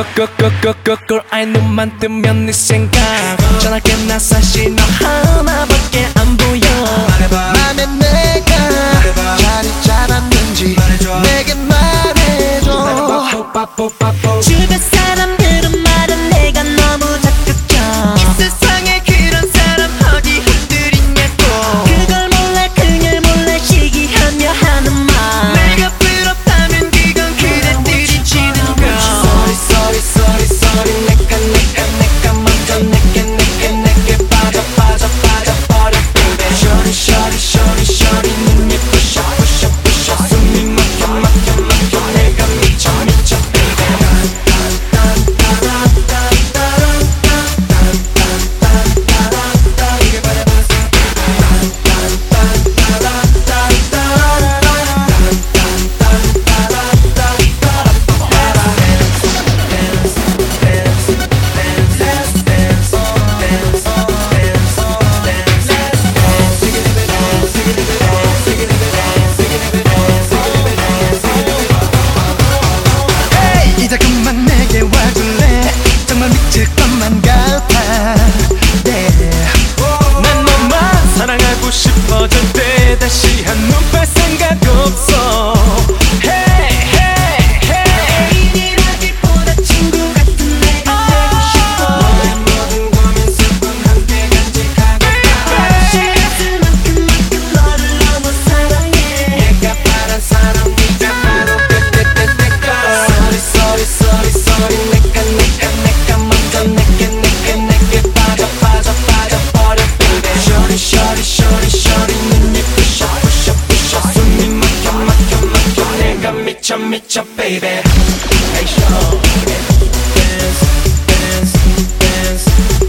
꼴꼴꼴꼴꼴꼴 아이 눈만 뜨면 네 생각 전화기 나서 신호 하나밖에 안 보여. 맘에 내가 자리 잡았는지 내게 말해줘. 주변 사람들은 말은 내가 너무 적극적. 이 세상에 그런 사람 어디 흩들이냐고. 그걸 몰라 그녀 몰라 시기하며 하는 말. 내가 부럽다면 그건 그대들이 지는 거. Sorry sorry sorry 내가 먼저 내게 빠져 버려 baby. Shorty 눈이 부셔 숨이 막혀 내가 미쳐 baby. 이제 그만 내게 와줄래. 정말 미칠 것만 같아. 난 너만 사랑하고 싶어질 때 다시 한눈 팔 생각 없어. Hey hey hey 애인이라기보다 친구 같은 내가 되고 싶어. 너의 모든 고민 슬픔 함께 간직하고 시간을 만큼 너를 너무 사랑해. 내가 바란 사람 네가 바로 그때가. Sorry 내가 먼저 내게 빠져 버려 baby. Shorty 눈이 부셔 숨이 막혀 내가 미쳐 baby. Hey show dance